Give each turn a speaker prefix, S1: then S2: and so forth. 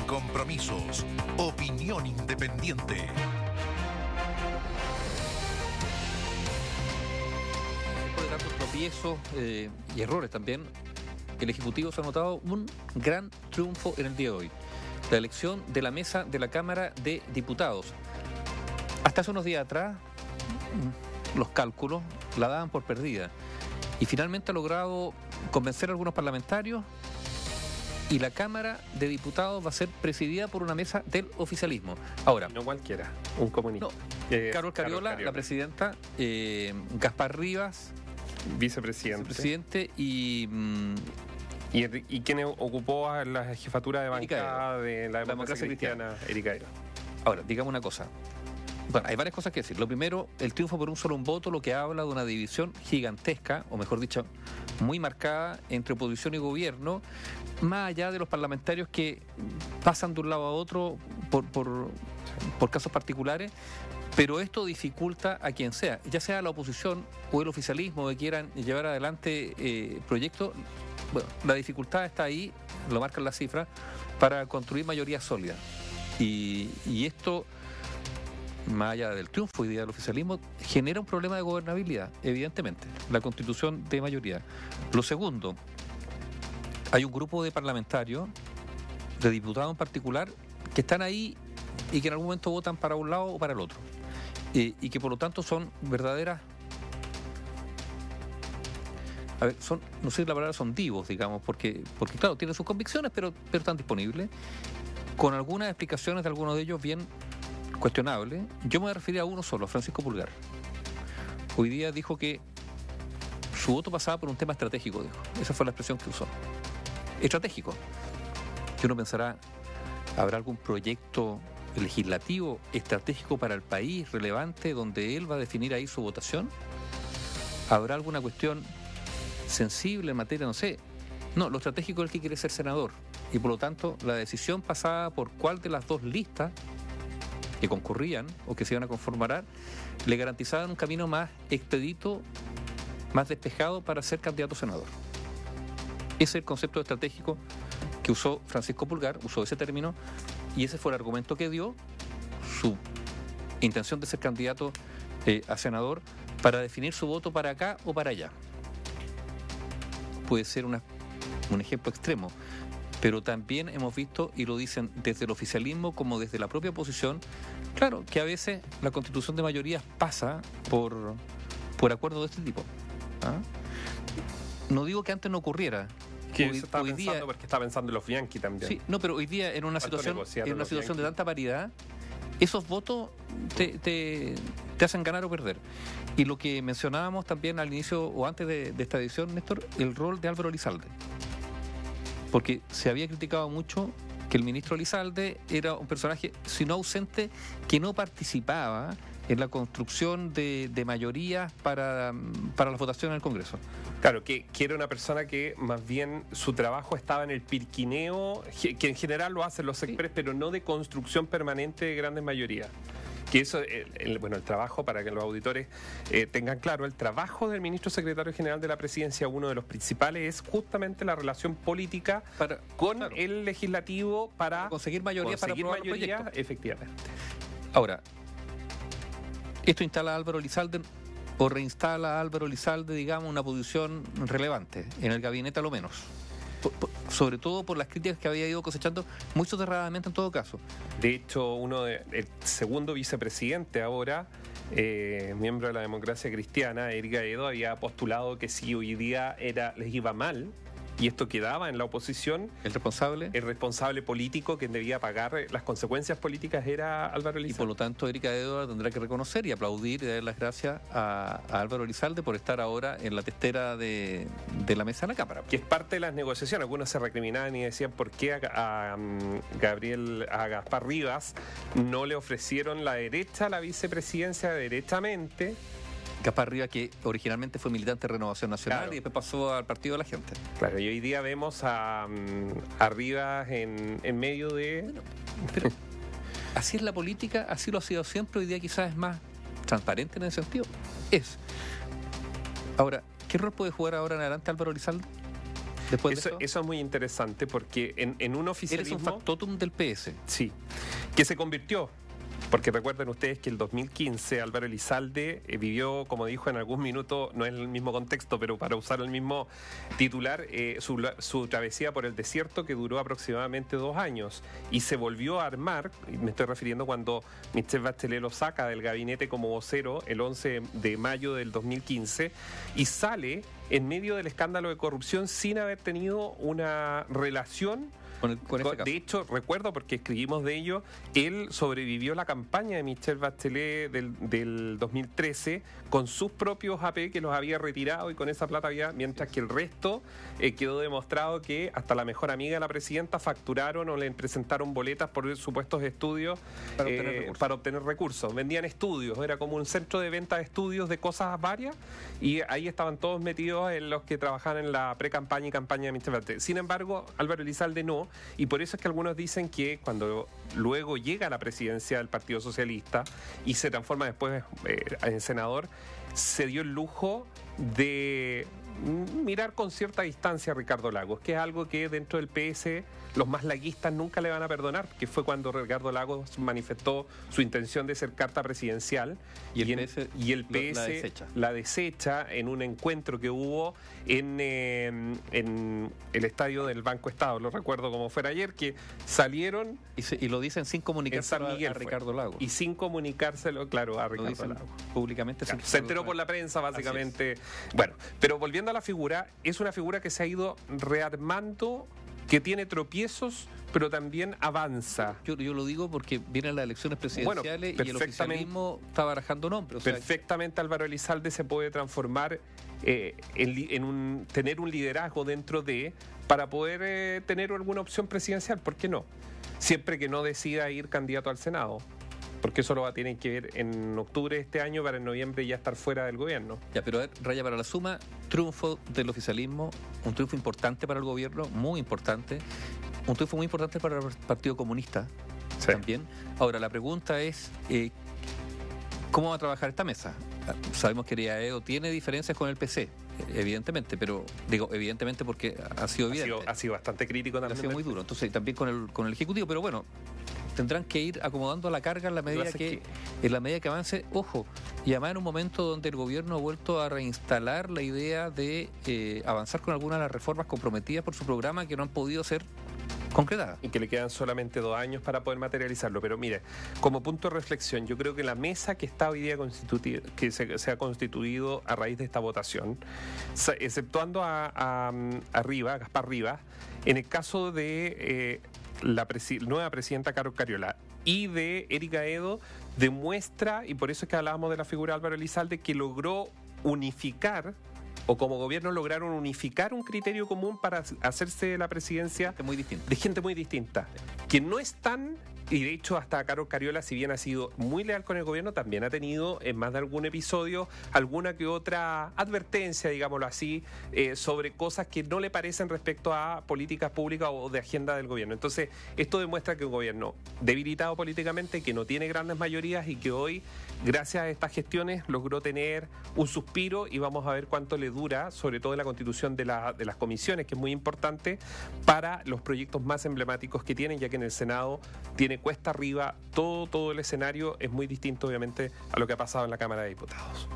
S1: compromisos. Opinión independiente.
S2: Por tantos tropiezos y errores también, el Ejecutivo se ha notado un gran triunfo en el día de hoy. La elección de la mesa de la Cámara de Diputados. Hasta hace unos días atrás, los cálculos la daban por perdida. Y finalmente ha logrado convencer a algunos parlamentarios y la Cámara de Diputados va a ser presidida por una mesa del oficialismo. Ahora,
S3: no cualquiera, un comunista.
S2: No, Carol Cariola, la presidenta, Gaspar Rivas,
S3: vicepresidente
S2: y
S3: quien ocupó la jefatura de bancada de la democracia cristiana, Erika Edo.
S2: Ahora, digamos una cosa. Bueno, hay varias cosas que decir. Lo primero, el triunfo por un solo voto, lo que habla de una división gigantesca, o mejor dicho, muy marcada entre oposición y gobierno, más allá de los parlamentarios que pasan de un lado a otro por casos particulares, pero esto dificulta a quien sea, ya sea la oposición o el oficialismo que quieran llevar adelante proyectos. Bueno, la dificultad está ahí, lo marcan las cifras, para construir mayoría sólida. Y esto, más allá del triunfo hoy día del oficialismo, genera un problema de gobernabilidad, evidentemente, la constitución de mayoría. Lo segundo, hay un grupo de parlamentarios, de diputados en particular, que están ahí y que en algún momento votan para un lado o para el otro. Y que por lo tanto son verdaderas... A ver, no sé si la palabra son divos, digamos, porque claro, tienen sus convicciones, pero están disponibles, con algunas explicaciones de algunos de ellos bien cuestionables. Yo me voy a referir a uno solo, Francisco Pulgar. Hoy día dijo que su voto pasaba por un tema estratégico, dijo. Esa fue la expresión que usó. Estratégico. Y uno pensará, ¿habrá algún proyecto legislativo estratégico para el país relevante donde él va a definir ahí su votación? ¿Habrá alguna cuestión sensible en materia, no sé? No, lo estratégico es el que quiere ser senador. Y por lo tanto, la decisión pasaba por cuál de las dos listas que concurrían o que se iban a conformar le garantizaban un camino más expedito, más despejado para ser candidato a senador. Ese es el concepto estratégico que usó Francisco Pulgar, usó ese término, y ese fue el argumento que dio su intención de ser candidato a senador para definir su voto para acá o para allá. Puede ser un ejemplo extremo, pero también hemos visto, y lo dicen desde el oficialismo como desde la propia oposición, claro, que a veces la constitución de mayorías pasa por acuerdos de este tipo. ¿Ah? No digo que antes no ocurriera.
S3: Que hoy, estaba pensando día, porque estaba pensando en los Bianchi también.
S2: Sí, no, pero hoy día en una situación de tanta paridad, esos votos te hacen ganar o perder. Y lo que mencionábamos también al inicio o antes de esta edición, Néstor, el rol de Álvaro Elizalde. Porque se había criticado mucho que el ministro Elizalde era un personaje, si no ausente, que no participaba en la construcción de mayorías para las votaciones en el Congreso.
S3: Claro, que era una persona que más bien su trabajo estaba en el pirquineo, que en general lo hacen los sectores, sí, pero no de construcción permanente de grandes mayorías. Que eso, el trabajo, para que los auditores tengan claro, el trabajo del ministro secretario general de la presidencia, uno de los principales, es justamente la relación política con el legislativo para
S2: conseguir mayoría, para aprobar
S3: mayoría, efectivamente.
S2: Ahora, esto instala a Álvaro Elizalde o reinstala a Álvaro Elizalde, digamos, una posición relevante en el gabinete a lo menos. Sobre todo por las críticas que había ido cosechando muy soterradamente en todo caso.
S3: De hecho, el segundo vicepresidente ahora, miembro de la democracia cristiana, Erika Edo, había postulado que si hoy día les iba mal, y esto quedaba en la oposición, el responsable político que debía pagar las consecuencias políticas era Álvaro Elizalde.
S2: Y por lo tanto Erika Edo tendrá que reconocer y aplaudir y dar las gracias a Álvaro Elizalde por estar ahora en la testera de la mesa de la Cámara.
S3: Que es parte de las negociaciones. Algunos se recriminaban y decían por qué a Gaspar Rivas no le ofrecieron la derecha, la vicepresidencia derechamente.
S2: Gaspar Rivas, que originalmente fue militante de Renovación Nacional, claro, y después pasó al Partido de la Gente.
S3: Claro, y hoy día vemos a Rivas en medio de...
S2: Bueno, pero así es la política, así lo ha sido siempre. Hoy día quizás es más transparente en ese sentido. Ahora, ¿qué rol puede jugar ahora en adelante Álvaro Elizalde? después de eso?
S3: Eso es muy interesante porque en un oficialismo...
S2: Eres un factotum del PS.
S3: Sí, que se convirtió. Porque recuerden ustedes que el 2015 Álvaro Elizalde vivió, como dijo en algún minuto, no es el mismo contexto, pero para usar el mismo titular, su travesía por el desierto que duró aproximadamente 2 años y se volvió a armar, y me estoy refiriendo cuando Michelle Bachelet lo saca del gabinete como vocero el 11 de mayo del 2015 y sale en medio del escándalo de corrupción sin haber tenido una relación.
S2: Con ese caso.
S3: De hecho, recuerdo porque escribimos de ello, él sobrevivió la campaña de Michelle Bachelet del 2013 con sus propios AP que los había retirado y con esa plata había, mientras que el resto quedó demostrado que hasta la mejor amiga de la presidenta facturaron o le presentaron boletas por supuestos estudios para obtener recursos. Vendían estudios, era como un centro de venta de estudios de cosas varias y ahí estaban todos metidos en los que trabajaban en la pre-campaña y campaña de Michelle Bachelet. Sin embargo, Álvaro Elizalde no. Y por eso es que algunos dicen que cuando luego llega a la presidencia del Partido Socialista y se transforma después en senador, se dio el lujo de mirar con cierta distancia a Ricardo Lagos, que es algo que dentro del PS los más laguistas nunca le van a perdonar, que fue cuando Ricardo Lagos manifestó su intención de ser carta presidencial y el PS la desecha en un encuentro que hubo en el estadio del Banco Estado. Lo recuerdo como fuera ayer, que salieron
S2: y lo dicen sin comunicárselo a Ricardo Lagos.
S3: Y sin comunicárselo, claro, a Ricardo Lagos.
S2: Públicamente.
S3: Claro, se enteró por la prensa, básicamente. Bueno, pero volviendo a la figura, es una figura que se ha ido rearmando, que tiene tropiezos, pero también avanza.
S2: Yo lo digo porque vienen las elecciones presidenciales y el oficialismo está barajando nombres.
S3: Perfectamente Álvaro Elizalde se puede transformar tener un liderazgo dentro para poder tener alguna opción presidencial, ¿por qué no? Siempre que no decida ir candidato al Senado. Porque eso lo va a tener que ver en octubre de este año para en noviembre ya estar fuera del gobierno.
S2: Ya, pero raya para la suma, triunfo del oficialismo, un triunfo importante para el gobierno, muy importante, un triunfo muy importante para el Partido Comunista también. Ahora, la pregunta es, ¿cómo va a trabajar esta mesa? Sabemos que Eriaedo tiene diferencias con el PC, evidentemente, pero digo evidentemente porque ha sido evidente.
S3: Ha sido bastante crítico también.
S2: Ha sido muy duro, entonces también con el Ejecutivo, pero bueno, tendrán que ir acomodando la carga en la medida que avance, ojo, y además en un momento donde el gobierno ha vuelto a reinstalar la idea de avanzar con algunas de las reformas comprometidas por su programa que no han podido ser concretadas.
S3: Y que le quedan solamente 2 años para poder materializarlo. Pero mire, como punto de reflexión, yo creo que la mesa que está hoy día que se ha constituido a raíz de esta votación, exceptuando a Gaspar Rivas, en el caso de la nueva presidenta Carol Cariola y de Erika Edo, demuestra, y por eso es que hablábamos de la figura de Álvaro Elizalde, que logró unificar, o como gobierno lograron unificar un criterio común para hacerse de la presidencia de gente muy distinta, que no están. Y de hecho hasta Carol Cariola, si bien ha sido muy leal con el gobierno, también ha tenido en más de algún episodio alguna que otra advertencia, digámoslo así, sobre cosas que no le parecen respecto a políticas públicas o de agenda del gobierno. Entonces, esto demuestra que un gobierno debilitado políticamente, que no tiene grandes mayorías y que hoy, gracias a estas gestiones, logró tener un suspiro y vamos a ver cuánto le dura, sobre todo en la constitución de las comisiones, que es muy importante para los proyectos más emblemáticos que tienen, ya que en el Senado tiene cuesta arriba, todo el escenario es muy distinto obviamente a lo que ha pasado en la Cámara de Diputados.